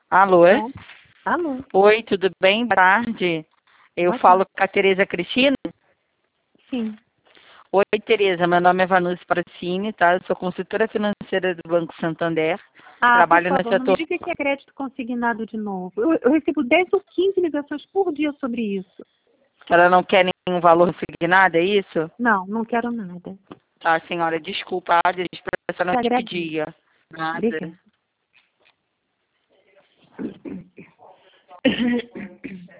Alô? Bom, alô, Oi, tudo bem? Boa tarde. Eu boa falo tarde. com a Tereza Cristina. Sim, Oi, Tereza. Meu nome é Vanucci Paracini, tá? Eu sou consultora financeira do Banco Santander. por Trabalho no favor, não me setor. diga que é crédito consignado de novo. Eu recebo 10 ou 15 ligações por dia sobre isso. Ela não quer nenhum valor consignado, é isso? Não, não quero nada. Tá, senhora, desculpa, a expressão não Te te agradeço. pedia. Nada. Obrigada.